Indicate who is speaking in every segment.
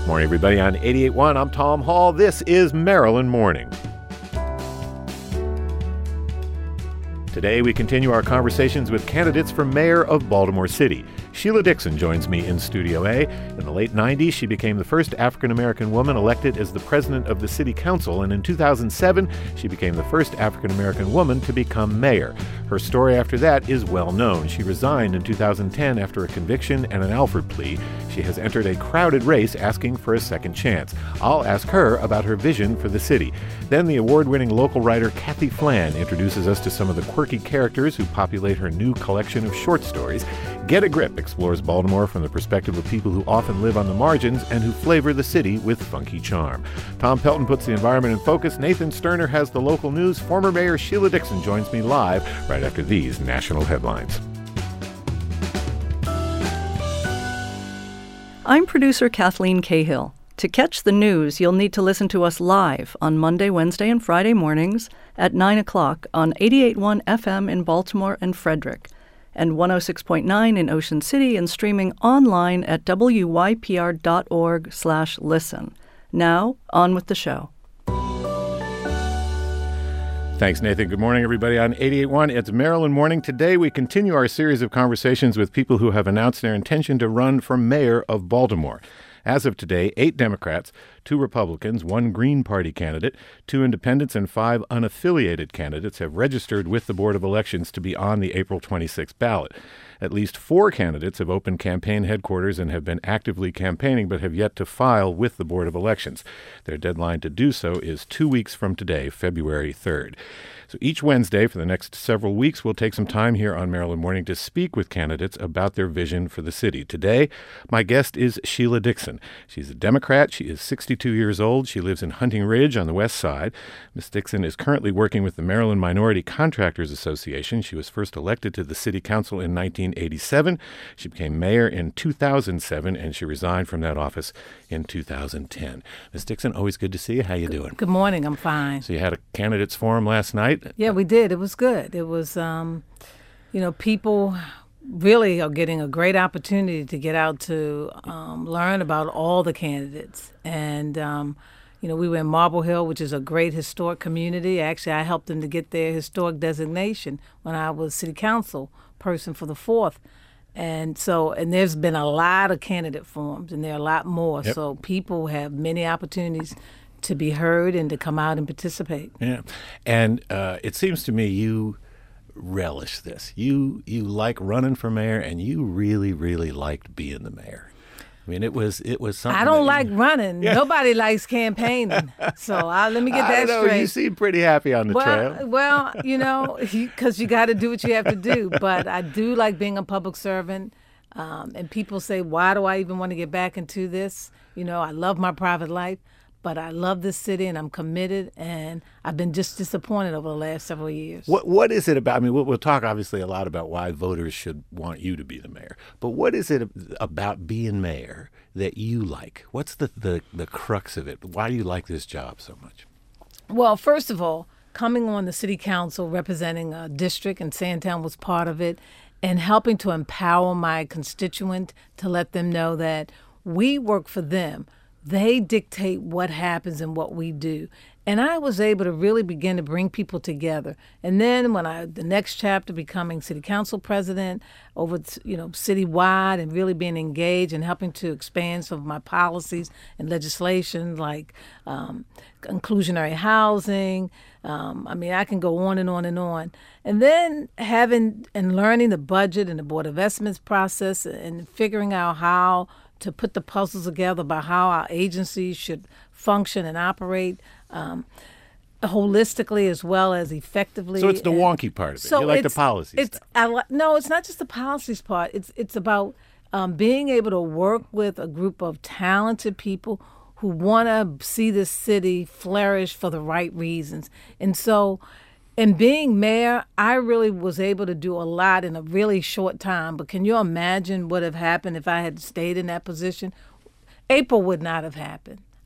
Speaker 1: Morning, everybody. On 88.1, I'm Tom Hall. This is Maryland Morning. Today, we continue our conversations with candidates for mayor of Baltimore City. Sheila Dixon joins me in Studio A. In the late 90s, she became the first African-American woman elected as the president of the city council, and in 2007, she became the first African-American woman to become mayor. Her story after that is well known. She resigned in 2010 after a conviction and an Alford plea. She has entered a crowded race asking for a second chance. I'll ask her about her vision for the city. Then the award-winning local writer Kathy Flann introduces us to some of the quirky characters who populate her new collection of short stories. Get a Grip explores Baltimore from the perspective of people who often live on the margins and who flavor the city with funky charm. Tom Pelton puts the environment in focus. Nathan Sterner has the local news. Former Mayor Sheila Dixon joins me live right after these national headlines.
Speaker 2: I'm producer Kathleen Cahill. To catch the news, you'll need to listen to us live on Monday, Wednesday, and Friday mornings at 9 o'clock on 88.1 FM in Baltimore and Frederick, and 106.9 in Ocean City, and streaming online at wypr.org/listen. Now, on with the show.
Speaker 1: Thanks, Nathan. Good morning, everybody. On 88.1, it's Maryland Morning. Today, we continue our series of conversations with people who have announced their intention to run for mayor of Baltimore. As of today, 8 Democrats, 2 Republicans, 1 Green Party candidate, 2 independents, and 5 unaffiliated candidates have registered with the Board of Elections to be on the April 26th ballot. At least 4 candidates have opened campaign headquarters and have been actively campaigning but have yet to file with the Board of Elections. Their deadline to do so is 2 weeks from today, February 3rd. So each Wednesday for the next several weeks, we'll take some time here on Maryland Morning to speak with candidates about their vision for the city. Today, my guest is Sheila Dixon. She's a Democrat. She is 62 years old. She lives in Hunting Ridge on the west side. Ms. Dixon is currently working with the Maryland Minority Contractors Association. She was first elected to the city council in 1987. She became mayor in 2007, and she resigned from that office in 2010. Ms. Dixon, always good to see you. How you doing?
Speaker 3: Good morning. I'm fine.
Speaker 1: So you had a candidates forum last night?
Speaker 3: Yeah, we did. It was good. It was, people really are getting a great opportunity to get out to learn about all the candidates. And, we were in Marble Hill, which is a great historic community. Actually, I helped them to get their historic designation when I was city council person for the 4th. And there's been a lot of candidate forums, and there are a lot more. Yep. So people have many opportunities to be heard and to come out and participate.
Speaker 1: Yeah. And it seems to me you relish this. You like running for mayor, and you really, really liked being the mayor. I mean, it was something.
Speaker 3: I don't like running. Yeah. Nobody likes campaigning. So let me get that straight.
Speaker 1: You seem pretty happy on the trail.
Speaker 3: Well, because you got to do what you have to do. But I do like being a public servant. And people say, why do I even want to get back into this? I love my private life. But I love this city, and I'm committed, and I've been just disappointed over the last several years.
Speaker 1: What is it about? I mean, we'll talk obviously a lot about why voters should want you to be the mayor. But what is it about being mayor that you like? What's the crux of it? Why do you like this job so much?
Speaker 3: Well, first of all, coming on the city council, representing a district, and Sandtown was part of it, and helping to empower my constituent to let them know that we work for them. They dictate what happens and what we do. And I was able to really begin to bring people together. And then the next chapter, becoming city council president over, citywide, and really being engaged and helping to expand some of my policies and legislation like inclusionary housing. I can go on and on and on. And then having and learning the budget and the Board of Estimates process and figuring out how to put the puzzles together about how our agencies should function and operate holistically as well as effectively.
Speaker 1: So it's the wonky part of it. You like the policy stuff.
Speaker 3: No, it's not just the policies part. It's about being able to work with a group of talented people who want to see this city flourish for the right reasons. And so in being mayor, I really was able to do a lot in a really short time. But can you imagine what would have happened if I had stayed in that position? April would not have happened.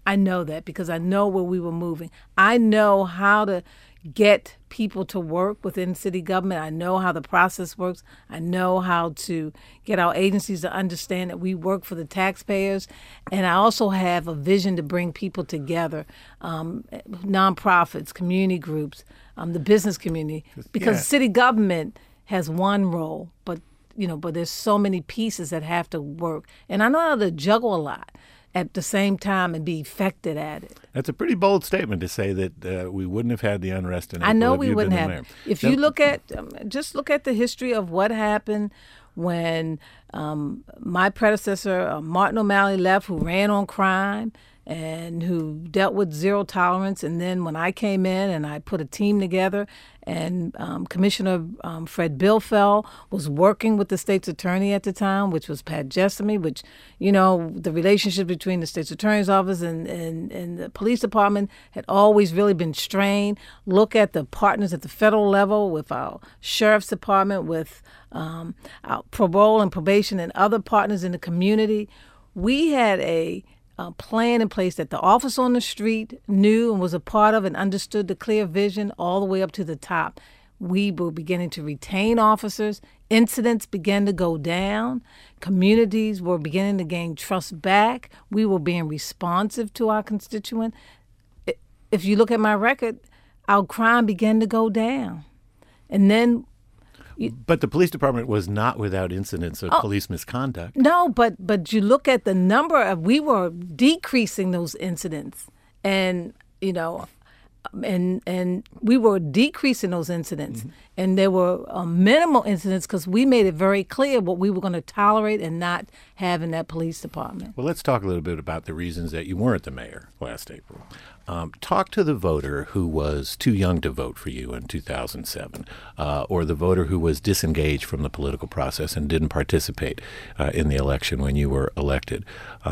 Speaker 3: I know that because I know where we were moving. I know how to get people to work within city government. I know how the process works. I know how to get our agencies to understand that we work for the taxpayers. And I also have a vision to bring people together, nonprofits, community groups, the business community, because city government has one role, but there's so many pieces that have to work. And I know how to juggle a lot at the same time and be effective at it.
Speaker 1: That's a pretty bold statement to say that we wouldn't have had the unrest in April.
Speaker 3: I know we
Speaker 1: you
Speaker 3: wouldn't
Speaker 1: been
Speaker 3: have. If you look at, just look at the history of what happened when my predecessor, Martin O'Malley, left, who ran on crime and who dealt with zero tolerance. And then when I came in and I put a team together, and Commissioner Fred Bilfeld was working with the state's attorney at the time, which was Pat Jessamy, which, the relationship between the state's attorney's office and the police department had always really been strained. Look at the partners at the federal level with our sheriff's department, with our parole and probation and other partners in the community. We had a plan in place that the officer on the street knew and was a part of and understood the clear vision all the way up to the top. We were beginning to retain officers. Incidents began to go down. Communities were beginning to gain trust back. We were being responsive to our constituent. If you look at my record, our crime began to go down. And then
Speaker 1: but the police department was not without incidents of police misconduct.
Speaker 3: No, but you look at the number of, we were decreasing those incidents, and and we were decreasing those incidents, and there were minimal incidents because we made it very clear what we were going to tolerate and not have in that police department.
Speaker 1: Well, let's talk a little bit about the reasons that you weren't the mayor last April. Talk to the voter who was too young to vote for you in 2007, or the voter who was disengaged from the political process and didn't participate in the election when you were elected.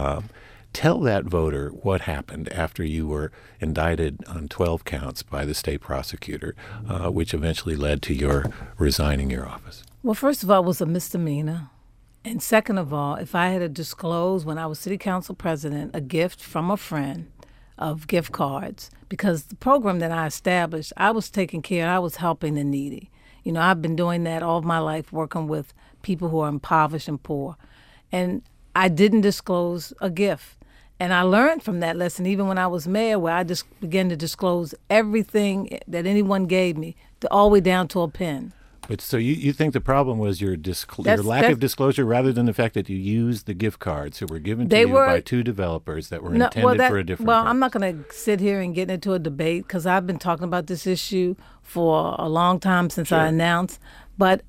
Speaker 1: Tell that voter what happened after you were indicted on 12 counts by the state prosecutor, which eventually led to your resigning your office.
Speaker 3: Well, first of all, it was a misdemeanor. And second of all, if I had to disclose when I was city council president a gift from a friend of gift cards, because the program that I established, I was taking care, I was helping the needy. I've been doing that all of my life, working with people who are impoverished and poor. And I didn't disclose a gift. And I learned from that lesson, even when I was mayor, where I just began to disclose everything that anyone gave me, all the way down to a pen.
Speaker 1: But so you think the problem was your lack of disclosure rather than the fact that you used the gift cards that were given to you by two developers that were intended for a different purpose?
Speaker 3: I'm not going to sit here and get into a debate because I've been talking about this issue for a long time since I announced. But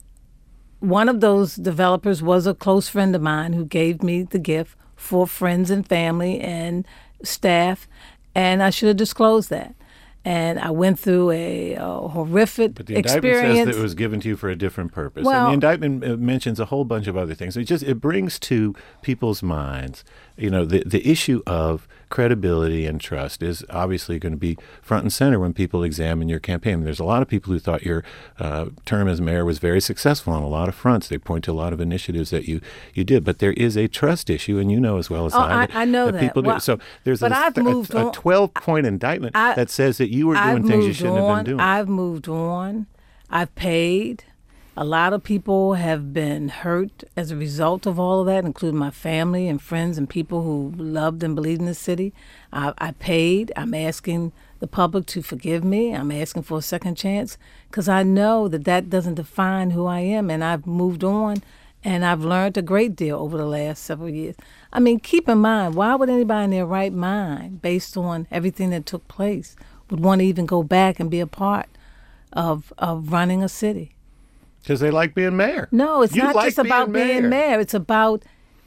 Speaker 3: one of those developers was a close friend of mine who gave me the gift for friends and family and staff, and I should have disclosed that. And I went through a horrific experience. But the indictment
Speaker 1: says that it was given to you for a different purpose. And the indictment mentions a whole bunch of other things. It brings to people's minds, the issue of credibility and trust is obviously going to be front and center when people examine your campaign. There's a lot of people who thought your term as mayor was very successful on a lot of fronts. They point to a lot of initiatives that you did. But there is a trust issue, and you know as well as
Speaker 3: I know that.
Speaker 1: People do. So there's a 12-point indictment that says that you were doing things you shouldn't have been doing.
Speaker 3: I've moved on. I've paid. A lot of people have been hurt as a result of all of that, including my family and friends and people who loved and believed in the city. I paid. I'm asking the public to forgive me. I'm asking for a second chance because I know that doesn't define who I am, and I've moved on, and I've learned a great deal over the last several years. I mean, keep in mind, why would anybody in their right mind, based on everything that took place, would want to even go back and be a part of running a city?
Speaker 1: Because they like being mayor.
Speaker 3: No, it's not just about being mayor. It's about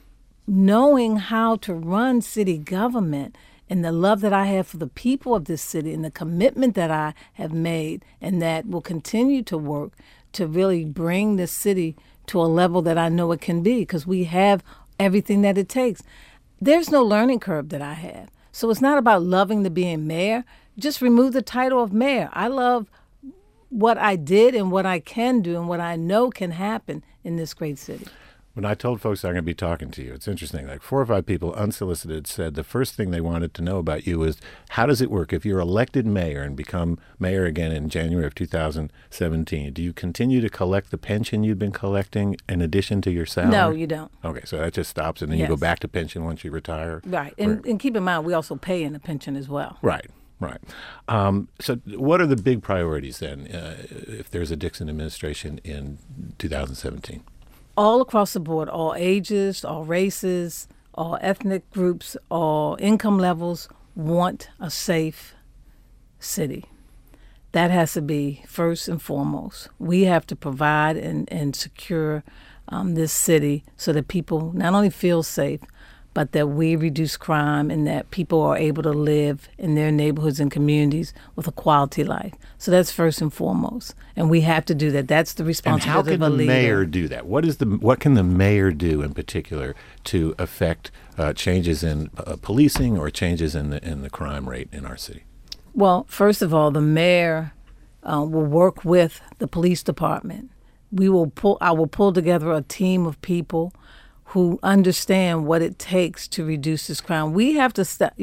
Speaker 3: knowing how to run city government and the love that I have for the people of this city and the commitment that I have made and that will continue to work to really bring this city to a level that I know it can be because we have everything that it takes. There's no learning curve that I have. So it's not about loving to being mayor. Just remove the title of mayor. I love what I did and what I can do and what I know can happen in this great city.
Speaker 1: When I told folks I'm going to be talking to you, it's interesting. Like 4 or 5 people unsolicited said the first thing they wanted to know about you was, how does it work if you're elected mayor and become mayor again in January of 2017? Do you continue to collect the pension you've been collecting in addition to your salary?
Speaker 3: No, you don't.
Speaker 1: Okay, so that just stops, and then you go back to pension once you retire?
Speaker 3: Right. And keep in mind, we also pay in a pension as well.
Speaker 1: Right. Right. So what are the big priorities then if there's a Dixon administration in 2017?
Speaker 3: All across the board, all ages, all races, all ethnic groups, all income levels want a safe city. That has to be first and foremost. We have to provide and secure this city so that people not only feel safe, but that we reduce crime and that people are able to live in their neighborhoods and communities with a quality life. So that's first and foremost. And we have to do that. That's the responsibility of a leader.
Speaker 1: And how can the mayor do that? What can the mayor do in particular to affect changes in policing or changes in the crime rate in our city?
Speaker 3: Well, first of all, the mayor will work with the police department. I will pull together a team of people who understand what it takes to reduce this crime. We have to stop.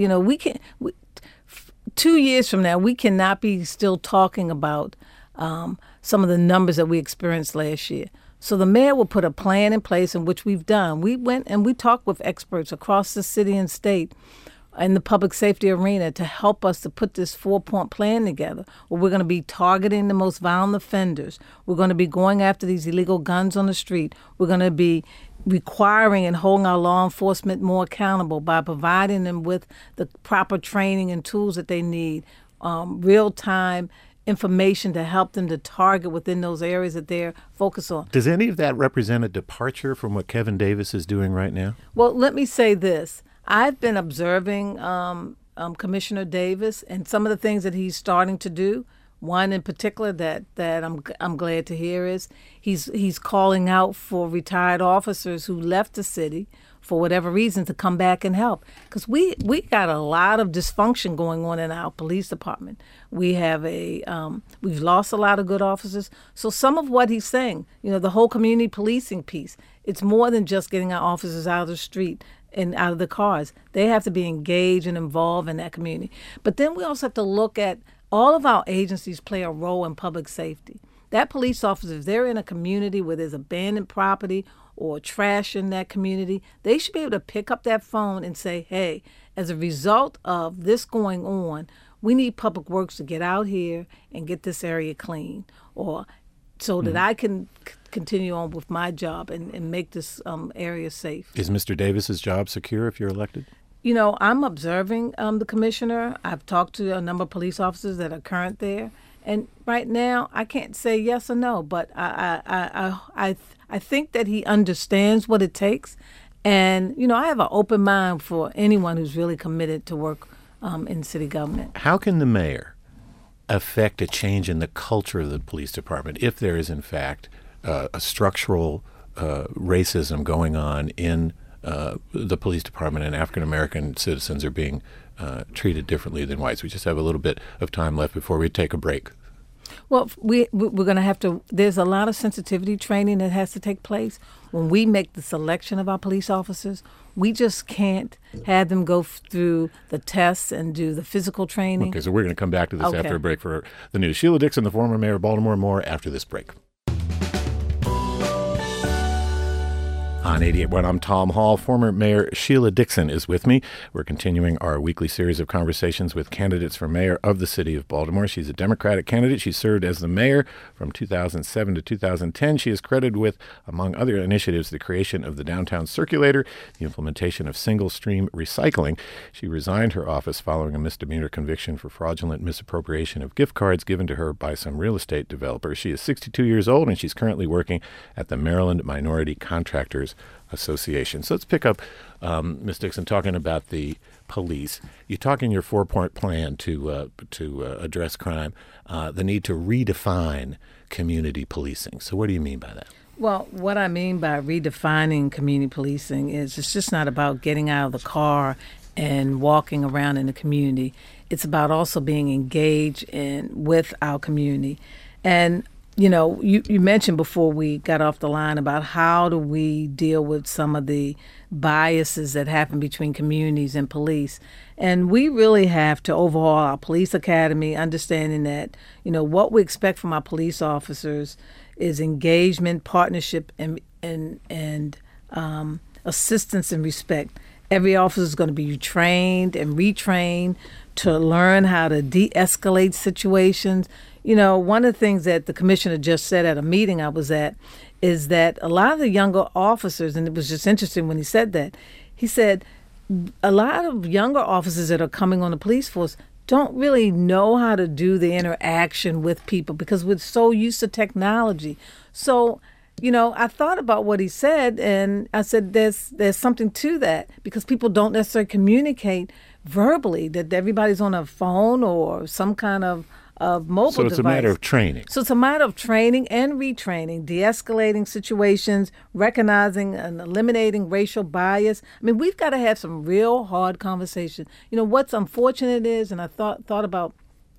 Speaker 3: 2 years from now, we cannot be still talking about some of the numbers that we experienced last year. So the mayor will put a plan in place, in which we've done. We went and we talked with experts across the city and state in the public safety arena to help us to put this 4-point plan together, where we're going to be targeting the most violent offenders. We're going to be going after these illegal guns on the street. We're going to be requiring and holding our law enforcement more accountable by providing them with the proper training and tools that they need, real-time information to help them to target within those areas that they're focused on.
Speaker 1: Does any of that represent a departure from what Kevin Davis is doing right now?
Speaker 3: Well, let me say this. I've been observing Commissioner Davis and some of the things that he's starting to do. One in particular that I'm glad to hear is he's calling out for retired officers who left the city for whatever reason to come back and help, because we got a lot of dysfunction going on in our police department. We have we've lost a lot of good officers. So some of what he's saying, the whole community policing piece, it's more than just getting our officers out of the street and out of the cars. They have to be engaged and involved in that community. But then we also have to look at all of our agencies play a role in public safety. That police officer, if they're in a community where there's abandoned property or trash in that community, they should be able to pick up that phone and say, hey, as a result of this going on, we need Public Works to get out here and get this area clean, or so that I can continue on with my job and make this area safe.
Speaker 1: Is Mr. Davis's job secure if you're elected?
Speaker 3: I'm observing the commissioner. I've talked to a number of police officers that are current there, and right now I can't say yes or no. But I think that he understands what it takes, and I have an open mind for anyone who's really committed to work in city government.
Speaker 1: How can the mayor affect a change in the culture of the police department if there is in fact a structural racism going on in the police department, and African American citizens are being treated differently than whites? We just have a little bit of time left before we take a break.
Speaker 3: Well, we're going to have to, there's a lot of sensitivity training that has to take place. When we make the selection of our police officers, we just can't have them go through the tests and do the physical training.
Speaker 1: Okay, so we're going to come back to this after a break for the news. Sheila Dixon, the former mayor of Baltimore, more after this break. On 88.1, I'm Tom Hall. Former Mayor Sheila Dixon is with me. We're continuing our weekly series of conversations with candidates for mayor of the city of Baltimore. She's a Democratic candidate. She served as the mayor from 2007 to 2010. She is credited with, among other initiatives, the creation of the downtown circulator, the implementation of single-stream recycling. She resigned her office following a misdemeanor conviction for fraudulent misappropriation of gift cards given to her by some real estate developer. She is 62 years old, and she's currently working at the Maryland Minority Contractors Association. So let's pick up, Ms. Dixon, talking about the police. You talk in your 4-point plan to address crime, the need to redefine community policing. So what do you mean by that?
Speaker 3: Well, what I mean by redefining community policing is it's just not about getting out of the car and walking around in the community. It's about also being engaged with our community. And You mentioned before we got off the line about how do we deal with some of the biases that happen between communities and police. And we really have to overhaul our police academy, understanding that, what we expect from our police officers is engagement, partnership, and assistance and respect. Every officer is going to be trained and retrained to learn how to de-escalate situations. One of the things that the commissioner just said at a meeting I was at is that a lot of the younger officers, and it was just interesting when he said that, he said a lot of younger officers that are coming on the police force don't really know how to do the interaction with people because we're so used to technology. So, I thought about what he said, and I said there's something to that because people don't necessarily communicate verbally, that everybody's on a phone or some kind of mobile device.
Speaker 1: So it's a matter of training.
Speaker 3: So it's a matter of training and retraining, de-escalating situations, recognizing and eliminating racial bias. I mean, we've got to have some real hard conversation. What's unfortunate is, and I thought about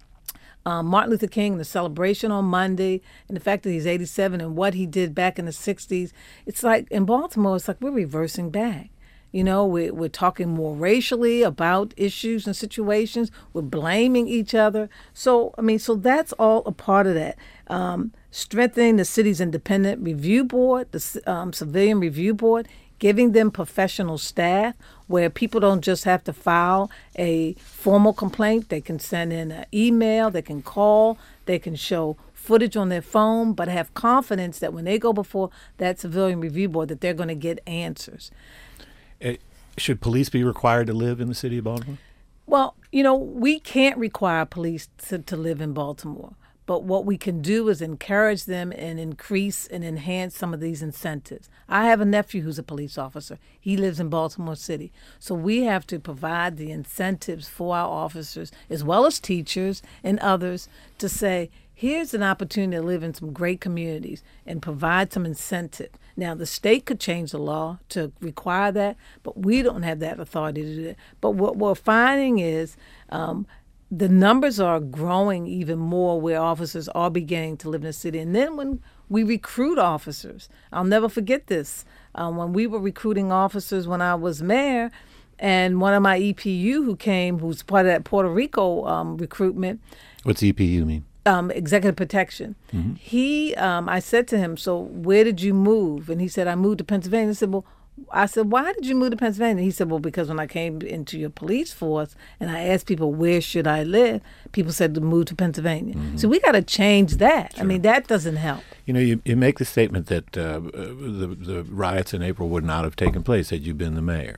Speaker 3: Martin Luther King, the celebration on Monday, and the fact that he's 87 and what he did back in the 60s. It's like in Baltimore, it's like we're reversing back. We're talking more racially about issues and situations. We're blaming each other. So that's all a part of that. Strengthening the city's independent review board, the civilian review board, giving them professional staff where people don't just have to file a formal complaint. They can send in an email, they can call, they can show footage on their phone, but have confidence that when they go before that civilian review board that they're going to get answers.
Speaker 1: Should police be required to live in the city of Baltimore?
Speaker 3: Well, we can't require police to live in Baltimore. But what we can do is encourage them and increase and enhance some of these incentives. I have a nephew who's a police officer. He lives in Baltimore City. So we have to provide the incentives for our officers, as well as teachers and others, to say, here's an opportunity to live in some great communities and provide some incentive. Now, the state could change the law to require that, but we don't have that authority to do that. But what we're finding is the numbers are growing even more where officers are beginning to live in the city. And then when we recruit officers, I'll never forget this. When we were recruiting officers when I was mayor, and one of my EPU who's part of that Puerto Rico recruitment.
Speaker 1: What's EPU mean?
Speaker 3: Executive protection. Mm-hmm. I said to him, so where did you move? And he said, I moved to Pennsylvania. I said, why did you move to Pennsylvania? He said, well, because when I came into your police force and I asked people, where should I live? People said to move to Pennsylvania. Mm-hmm. So we got to change that. Sure. I mean, that doesn't help.
Speaker 1: You make the statement that the riots in April would not have taken place had you been the mayor.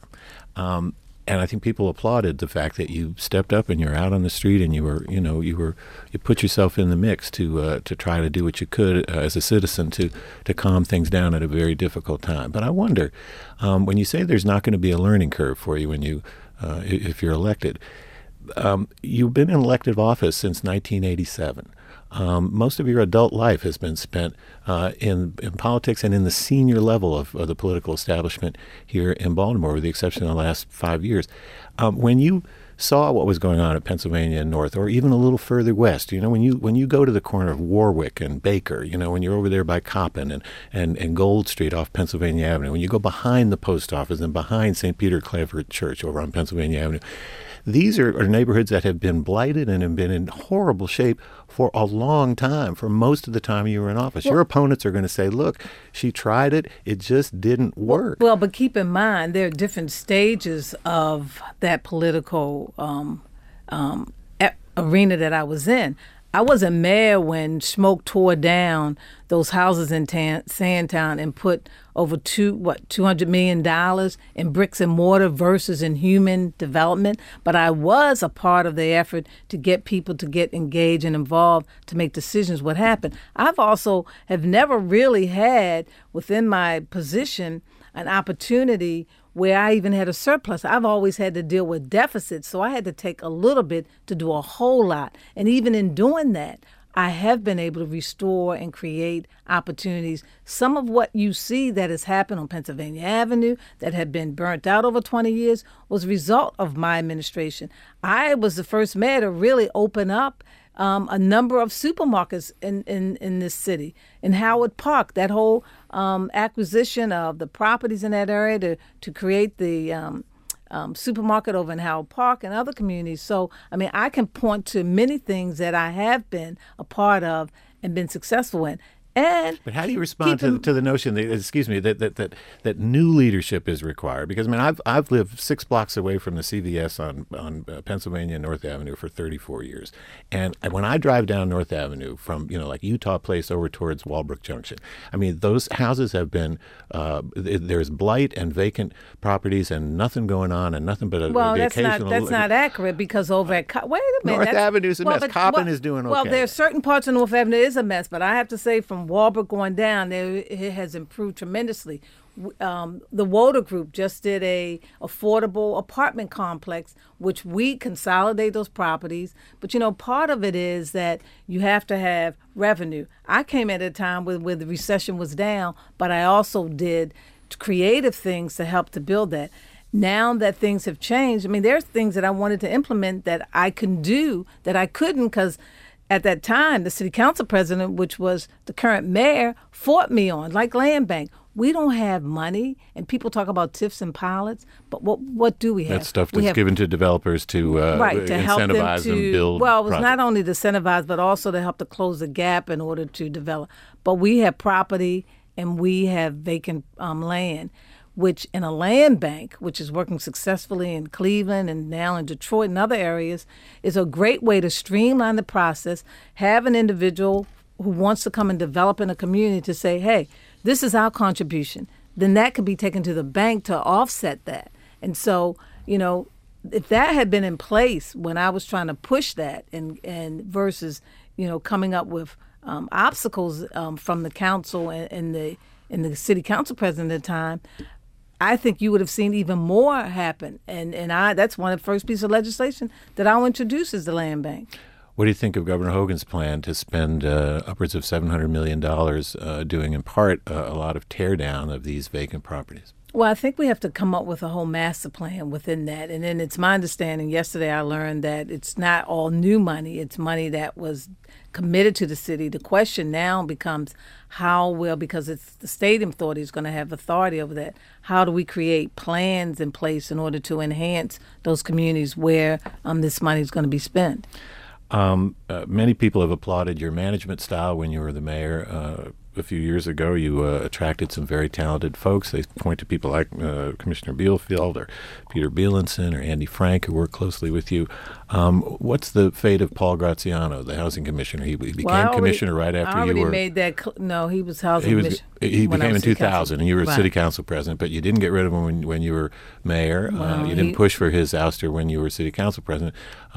Speaker 1: And I think people applauded the fact that you stepped up and you're out on the street and you put yourself in the mix to try to do what you could as a citizen to calm things down at a very difficult time. But I wonder, when you say there's not going to be a learning curve for you if you're elected, you've been in elective office since 1987. Most of your adult life has been spent in politics and in the senior level of the political establishment here in Baltimore, with the exception of the last 5 years. When you saw what was going on at Pennsylvania and North, or even a little further west, when you go to the corner of Warwick and Baker, when you're over there by Coppin and Gold Street off Pennsylvania Avenue, when you go behind the post office and behind St. Peter Claverett Church over on Pennsylvania Avenue, these are neighborhoods that have been blighted and have been in horrible shape for a long time, for most of the time you were in office. Your opponents are going to say, look, she tried it, it just didn't work.
Speaker 3: Well, but keep in mind, there are different stages of that political arena that I was in. I wasn't mayor when Smoke tore down those houses in Sandtown and put over $200 million in bricks and mortar versus in human development. But I was a part of the effort to get people to get engaged and involved to make decisions what happened. I've also have never really had within my position an opportunity where I even had a surplus. I've always had to deal with deficits, so I had to take a little bit to do a whole lot. And even in doing that, I have been able to restore and create opportunities. Some of what you see that has happened on Pennsylvania Avenue that had been burnt out over 20 years was a result of my administration. I was the first mayor to really open up a number of supermarkets in this city. In Howard Park, that whole acquisition of the properties in that area to create the supermarket over in Howard Park and other communities. So, I mean, I can point to many things that I have been a part of and been successful in.
Speaker 1: But how do you respond to the notion that, that new leadership is required? Because I mean, I've lived 6 blocks away from the CVS on Pennsylvania North Avenue for 34 years, and when I drive down North Avenue from like Utah Place over towards Walbrook Junction, I mean those houses have been there's blight and vacant properties and nothing going on and nothing but the occasional.
Speaker 3: That's not accurate because over at wait a minute,
Speaker 1: North Avenue's a mess. Coppin is doing okay.
Speaker 3: Well, there's certain parts of North Avenue is a mess, but I have to say from Walbrook going down, it has improved tremendously. The Woder Group just did a affordable apartment complex, which we consolidate those properties. But, part of it is that you have to have revenue. I came at a time where the recession was down, but I also did creative things to help to build that. Now that things have changed, I mean, there's things that I wanted to implement that I can do that I couldn't because at that time, the city council president, which was the current mayor, fought me on, like Land Bank. We don't have money, and people talk about TIFs and pilots, but what do we have?
Speaker 1: That stuff that's given to developers to incentivize them build.
Speaker 3: Well, it was not only to incentivize, but also to help to close the gap in order to develop. But we have property, and we have vacant land, which in a land bank, which is working successfully in Cleveland and now in Detroit and other areas, is a great way to streamline the process, have an individual who wants to come and develop in a community to say, hey, this is our contribution. Then that could be taken to the bank to offset that. And so, if that had been in place when I was trying to push that and versus, coming up with obstacles from the council and the city council president at the time, I think you would have seen even more happen. And that's one of the first pieces of legislation that I'll introduce is the land bank.
Speaker 1: What do you think of Governor Hogan's plan to spend upwards of $700 million doing, in part, a lot of tear down of these vacant properties?
Speaker 3: Well, I think we have to come up with a whole master plan within that. And then it's my understanding, yesterday I learned that it's not all new money. It's money that was committed to the city. The question now becomes because it's the Stadium Authority is going to have authority over that, how do we create plans in place in order to enhance those communities where this money is going to be spent?
Speaker 1: Many people have applauded your management style when you were the mayor. A few years ago, you attracted some very talented folks. They point to people like Commissioner Bielefeld or Peter Bielenson or Andy Frank, who work closely with you. What's the fate of Paul Graziano, the housing commissioner? He became commissioner right after you were.
Speaker 3: Made that. No, he was housing commissioner.
Speaker 1: He became in 2000, and you were city council president, but you didn't get rid of him when you were mayor. You didn't push for his ouster when you were city council president.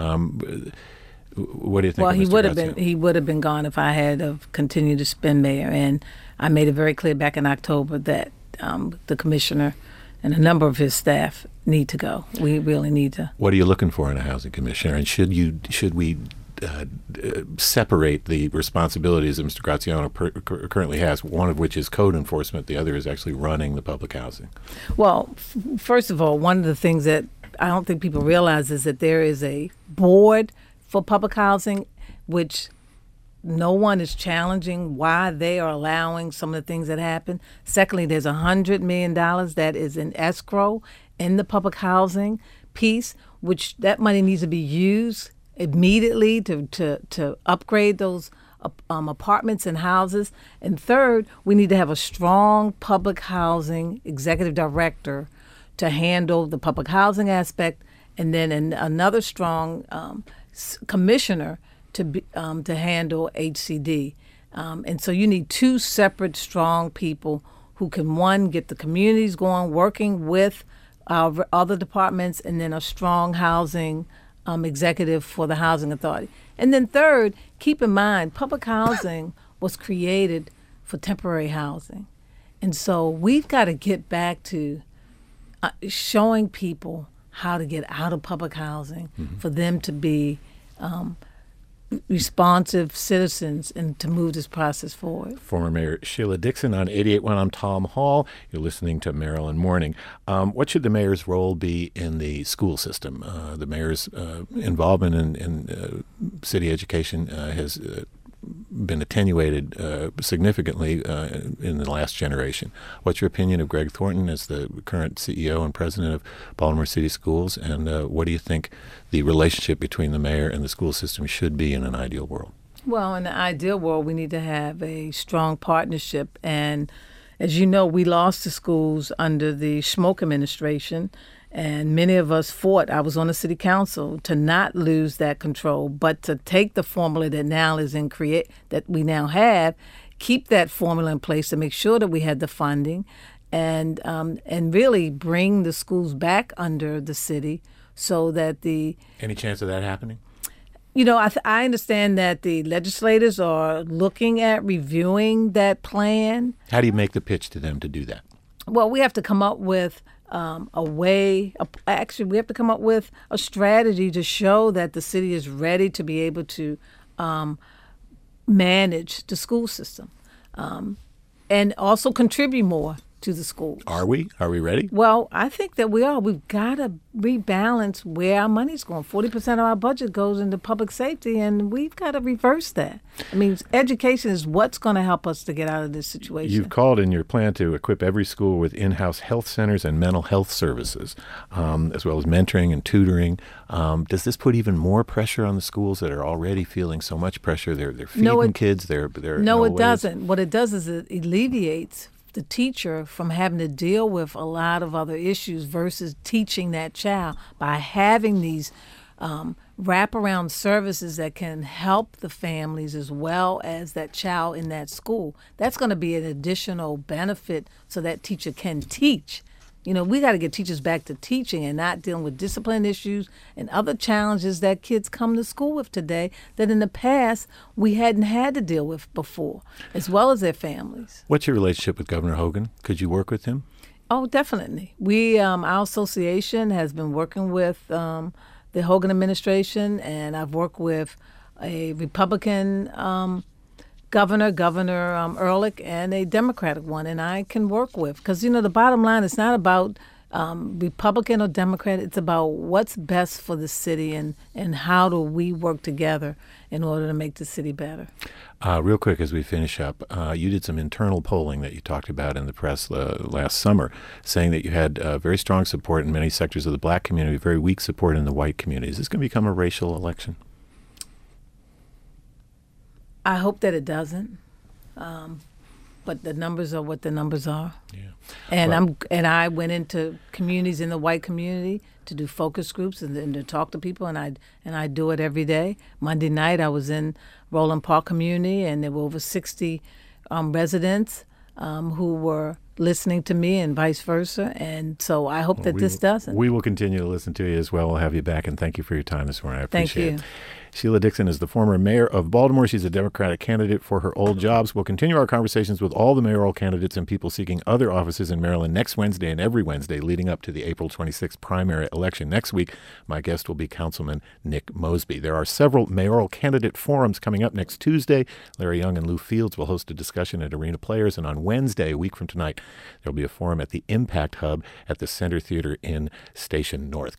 Speaker 1: What do you think?
Speaker 3: Well, he would have been gone if I had continued to spend mayor. And I made it very clear back in October that the commissioner and a number of his staff need to go. We really need to.
Speaker 1: What are you looking for in a housing commissioner? And should we separate the responsibilities that Mr. Graziano currently has? One of which is code enforcement. The other is actually running the public housing.
Speaker 3: Well, first of all, one of the things that I don't think people realize is that there is a board for public housing, which no one is challenging why they are allowing some of the things that happen. Secondly, there's $100 million that is in escrow in the public housing piece, which that money needs to be used immediately to upgrade those apartments and houses. And third, we need to have a strong public housing executive director to handle the public housing aspect, and then another strong commissioner to handle HCD. And so you need 2 separate strong people who can, one, get the communities going, working with our other departments, and then a strong housing executive for the housing authority. And then third, keep in mind, public housing was created for temporary housing. And so we've got to get back to showing people how to get out of public housing, for them to be responsive citizens and to move this process forward.
Speaker 1: Former Mayor Sheila Dixon on 88.1. I'm Tom Hall. You're listening to Maryland Morning. What should the mayor's role be in the school system? The mayor's involvement in city education has been attenuated significantly in the last generation. What's your opinion of Greg Thornton as the current CEO and president of Baltimore City Schools? And what do you think the relationship between the mayor and the school system should be in an ideal world?
Speaker 3: Well, in the ideal world, we need to have a strong partnership. And as you know, we lost the schools under the Schmoke administration. And many of us fought, I was on the city council, to not lose that control, but to take the formula that now is that we now have, keep that formula in place to make sure that we had the funding and really bring the schools back under the city so that
Speaker 1: Any chance of that happening?
Speaker 3: You know, I understand that the legislators are looking at reviewing that plan.
Speaker 1: How do you make the pitch to them to do that?
Speaker 3: Well, we have to come up with we have to come up with a strategy to show that the city is ready to be able to manage the school system and also contribute more to the schools.
Speaker 1: Are we? Are we ready?
Speaker 3: Well, I think that we are. We've got to rebalance where our money's going. 40% of our budget goes into public safety, and we've got to reverse that. I mean, education is what's going to help us to get out of this situation.
Speaker 1: You've called in your plan to equip every school with in-house health centers and mental health services, as well as mentoring and tutoring. Does this put even more pressure on the schools that are already feeling so much pressure? They're feeding kids. They're
Speaker 3: No, it doesn't. What it does is it alleviates the teacher from having to deal with a lot of other issues versus teaching that child by having these wraparound services that can help the families as well as that child in that school. That's going to be an additional benefit so that teacher can teach. You know, we got to get teachers back to teaching and not dealing with discipline issues and other challenges that kids come to school with today that in the past we hadn't had to deal with before, as well as their families.
Speaker 1: What's your relationship with Governor Hogan? Could you work with him?
Speaker 3: Oh, definitely. We, our association has been working with the Hogan administration, and I've worked with a Republican Governor Ehrlich, and a Democratic one, and I can work with. Because, you know, the bottom line is not about Republican or Democrat. It's about what's best for the city and how do we work together in order to make the city better.
Speaker 1: Real quick as we finish up, you did some internal polling that you talked about in the press last summer, saying that you had very strong support in many sectors of the black community, very weak support in the white community. Is this going to become a racial election?
Speaker 3: I hope that it doesn't, but the numbers are what the numbers are.
Speaker 1: Yeah.
Speaker 3: And I went into communities in the white community to do focus groups and to talk to people, and I do it every day. Monday night I was in Roland Park community, and there were over 60 residents who were listening to me and vice versa. And so I hope that this doesn't.
Speaker 1: We will continue to listen to you as well. We'll have you back, and thank you for your time this morning. I appreciate it.
Speaker 3: Thank you.
Speaker 1: Sheila Dixon is the former mayor of Baltimore. She's a Democratic candidate for her old jobs. We'll continue our conversations with all the mayoral candidates and people seeking other offices in Maryland next Wednesday and every Wednesday leading up to the April 26th primary election. Next week, my guest will be Councilman Nick Mosby. There are several mayoral candidate forums coming up next Tuesday. Larry Young and Lou Fields will host a discussion at Arena Players. And on Wednesday, a week from tonight, there'll be a forum at the Impact Hub at the Center Theater in Station North.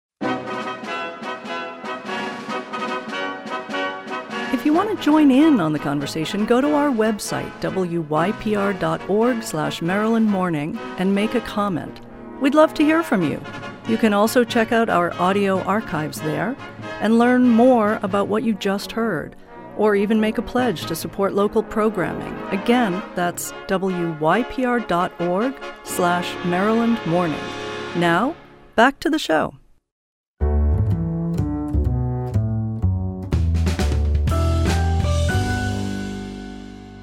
Speaker 2: If you want to join in on the conversation, go to our website, wypr.org/Maryland Morning, and make a comment. We'd love to hear from you. You can also check out our audio archives there and learn more about what you just heard, or even make a pledge to support local programming. Again, that's wypr.org/Maryland Morning. Now, back to the show.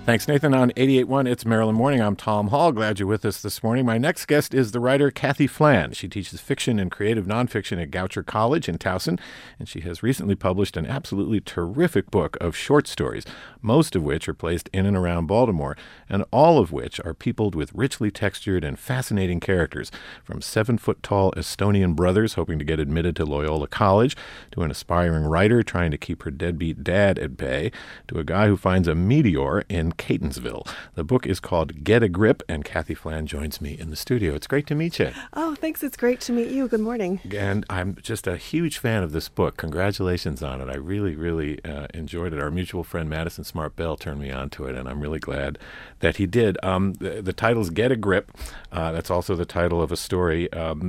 Speaker 1: Thanks, Nathan. On 88.1, it's Maryland Morning. I'm Tom Hall. Glad you're with us this morning. My next guest is the writer Kathy Flann. She teaches fiction and creative nonfiction at Goucher College in Towson, and she has recently published an absolutely terrific book of short stories, most of which are placed in and around Baltimore, and all of which are peopled with richly textured and fascinating characters, from 7-foot-tall Estonian brothers hoping to get admitted to Loyola College, to an aspiring writer trying to keep her deadbeat dad at bay, to a guy who finds a meteor in Catonsville. The book is called Get a Grip, and Kathy Flann joins me in the studio. It's great to meet you.
Speaker 4: Oh, thanks. It's great to meet you. Good morning.
Speaker 1: And I'm just a huge fan of this book. Congratulations on it. I really, really enjoyed it. Our mutual friend Madison Smart Bell turned me on to it, and I'm really glad that he did. The title's Get a Grip. That's also the title of a story.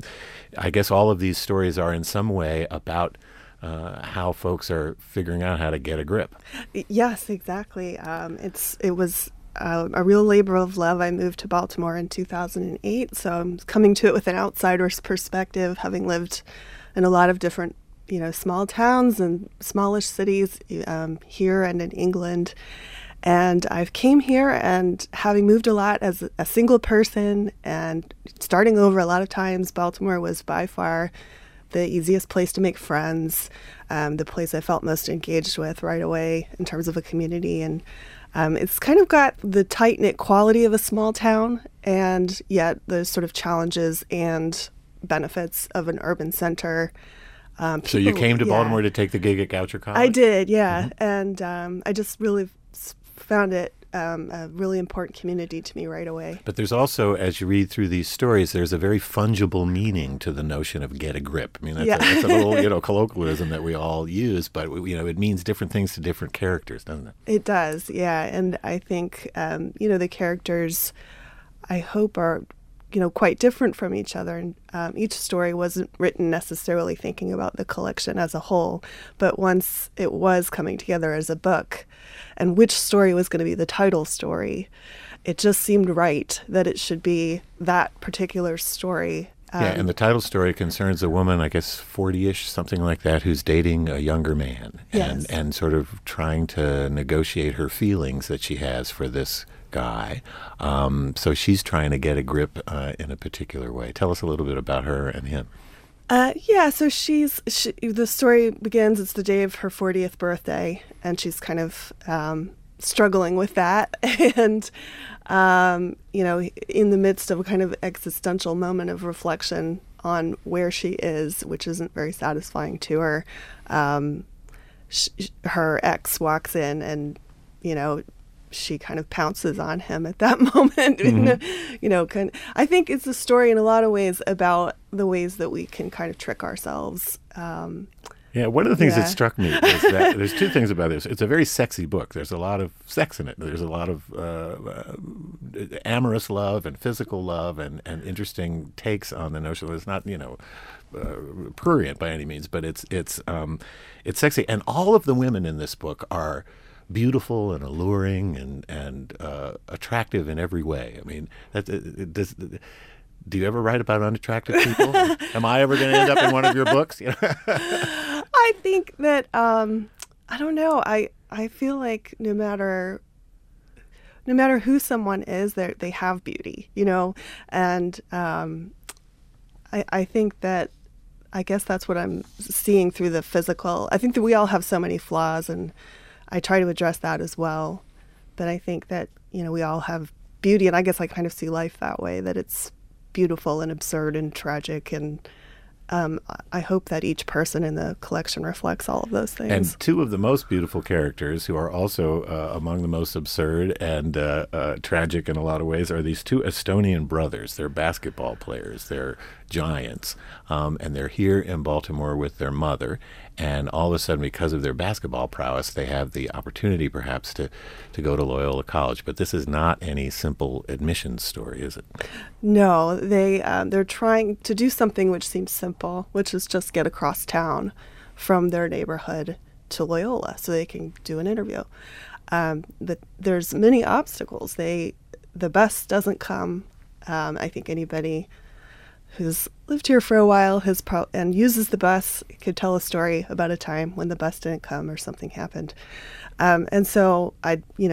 Speaker 1: I guess all of these stories are in some way about how folks are figuring out how to get a grip.
Speaker 4: Yes, exactly. It was a real labor of love. I moved to Baltimore in 2008, so I'm coming to it with an outsider's perspective, having lived in a lot of different, small towns and smallish cities here and in England. And I've came here, and having moved a lot as a single person and starting over a lot of times, Baltimore was by far the easiest place to make friends, the place I felt most engaged with right away in terms of a community. And it's kind of got the tight-knit quality of a small town, and yet the sort of challenges and benefits of an urban center.
Speaker 1: So you came to Baltimore to take the gig at Goucher College?
Speaker 4: I did, yeah. Mm-hmm. And I just really found it a really important community to me right away.
Speaker 1: But there's also, as you read through these stories, there's a very fungible meaning to the notion of get a grip. I mean, that's a little, colloquialism that we all use, but, it means different things to different characters, doesn't it?
Speaker 4: It does, yeah. And I think, the characters, I hope, are quite different from each other. And each story wasn't written necessarily thinking about the collection as a whole, but once it was coming together as a book, and which story was going to be the title story, it just seemed right that it should be that particular story.
Speaker 1: And the title story concerns a woman, I guess 40-ish, something like that, who's dating a younger man, and sort of trying to negotiate her feelings that she has for this guy. So she's trying to get a grip in a particular way. Tell us a little bit about her and him.
Speaker 4: So the story begins, it's the day of her 40th birthday, and she's kind of struggling with that. And, in the midst of a kind of existential moment of reflection on where she is, which isn't very satisfying to her, her ex walks in and, she kind of pounces on him at that moment. Mm-hmm. I think it's a story in a lot of ways about the ways that we can kind of trick ourselves.
Speaker 1: One of the things that struck me is that there's two things about this. It's a very sexy book. There's a lot of sex in it. There's a lot of amorous love and physical love and interesting takes on the notion. It's not, prurient by any means, but it's sexy. And all of the women in this book are beautiful and alluring and attractive in every way. I mean, do you ever write about unattractive people? Am I ever going to end up in one of your books?
Speaker 4: I think that I don't know. I feel like no matter who someone is, they have beauty, and I think that. I guess that's what I'm seeing through the physical. I think that we all have so many flaws, and I try to address that as well. But I think that, we all have beauty, and I guess I kind of see life that way, that it's beautiful and absurd and tragic, and I hope that each person in the collection reflects all of those things.
Speaker 1: And two of the most beautiful characters, who are also among the most absurd and tragic in a lot of ways, are these two Estonian brothers. They're basketball players. They're giants, and they're here in Baltimore with their mother. And all of a sudden, because of their basketball prowess, they have the opportunity perhaps to go to Loyola College. But this is not any simple admissions story, is it?
Speaker 4: No, they're trying to do something which seems simple, which is just get across town from their neighborhood to Loyola so they can do an interview. But there's many obstacles. The bus doesn't come. I think anybody who's lived here for a while and uses the bus could tell a story about a time when the bus didn't come or something happened. And so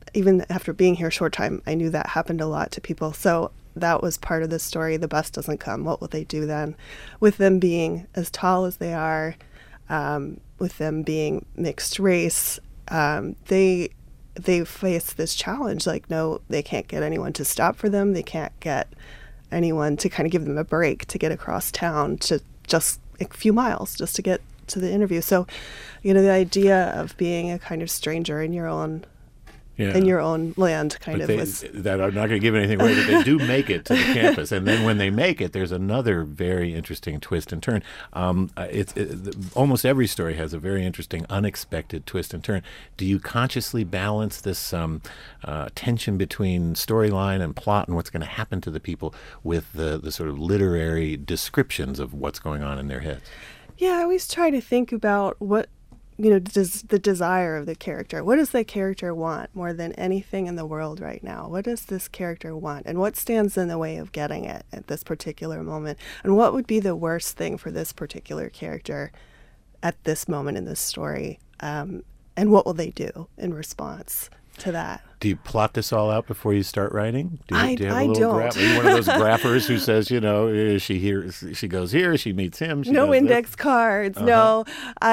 Speaker 4: even after being here a short time, I knew that happened a lot to people. So that was part of the story. The bus doesn't come. What will they do then? With them being as tall as they are, with them being mixed race, they face this challenge. Like, no, they can't get anyone to stop for them. They can't get anyone to kind of give them a break to get across town to just a few miles just to get to the interview. So, the idea of being a kind of stranger in your own land was...
Speaker 1: That I'm not going to give anything away, but they do make it to the campus. And then when they make it, there's another very interesting twist and turn. Almost every story has a very interesting, unexpected twist and turn. Do you consciously balance this tension between storyline and plot and what's going to happen to the people with the sort of literary descriptions of what's going on in their heads?
Speaker 4: Yeah, I always try to think about what does the desire of the character. What does the character want more than anything in the world right now? What does this character want? And what stands in the way of getting it at this particular moment? And what would be the worst thing for this particular character at this moment in this story? And what will they do in response to that?
Speaker 1: Do you plot this all out before you start writing? Do you have
Speaker 4: I don't.
Speaker 1: Are you one of those graphers who says, she goes here, she meets him?
Speaker 4: No index cards. Uh-huh. No,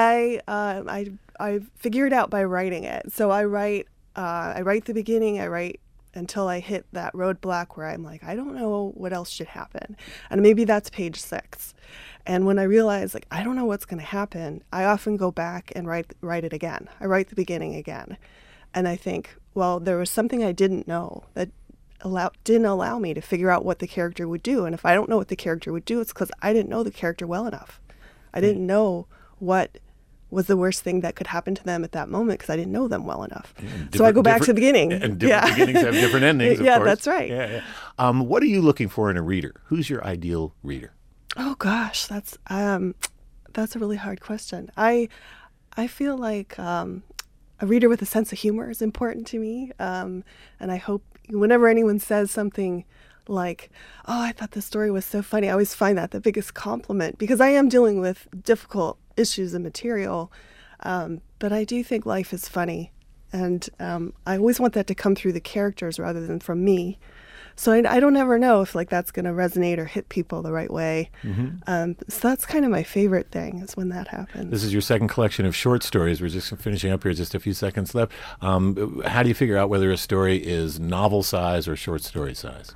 Speaker 4: I figure it out by writing it. So I write the beginning. I write until I hit that roadblock where I'm like, I don't know what else should happen, and maybe that's page 6. And when I realize I don't know what's going to happen, I often go back and write it again. I write the beginning again. And I think, well, there was something I didn't know that didn't allow me to figure out what the character would do. And if I don't know what the character would do, it's because I didn't know the character well enough. I didn't know what was the worst thing that could happen to them at that moment because I didn't know them well enough. So I go back to the beginning.
Speaker 1: And different beginnings have different endings, of
Speaker 4: course.
Speaker 1: Yeah,
Speaker 4: that's right.
Speaker 1: Yeah. What are you looking for in a reader? Who's your ideal reader?
Speaker 4: Oh, gosh, that's a really hard question. I feel like... a reader with a sense of humor is important to me. And I hope whenever anyone says something like, oh, I thought the story was so funny, I always find that the biggest compliment because I am dealing with difficult issues and material. But I do think life is funny. And I always want that to come through the characters rather than from me. So I don't ever know if that's going to resonate or hit people the right way. Mm-hmm. So that's kind of my favorite thing is when that happens. This
Speaker 1: is your second collection of short stories. We're just finishing up here, just a few seconds left. How do you figure out whether a story is novel size or short story size?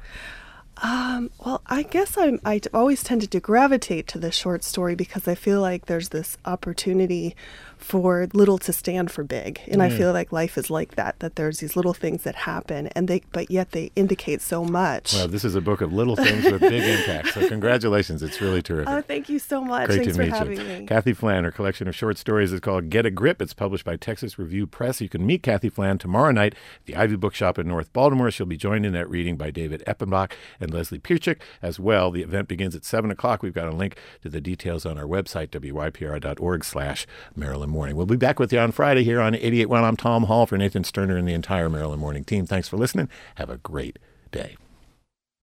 Speaker 4: Well, I guess I always tended to gravitate to the short story because I feel like there's this opportunity for little to stand for big. And I feel like life is like that there's these little things that happen, but yet they indicate so much.
Speaker 1: Well, this is a book of little things with big impacts. So congratulations. It's really terrific.
Speaker 4: Oh, thank you so much.
Speaker 1: Great
Speaker 4: Thanks
Speaker 1: to
Speaker 4: for
Speaker 1: meet
Speaker 4: having
Speaker 1: you.
Speaker 4: me.
Speaker 1: Kathy Flann, her collection of short stories is called Get a Grip. It's published by Texas Review Press. You can meet Kathy Flann tomorrow night at the Ivy Bookshop in North Baltimore. She'll be joined in that reading by David Eppenbach and Leslie Pierchik as well. The event begins at 7 o'clock. We've got a link to the details on our website, wypr.org/Maryland Morning. We'll be back with you on Friday here on 88.1. I'm Tom Hall for Nathan Sterner and the entire Maryland Morning team. Thanks for listening. Have a great day.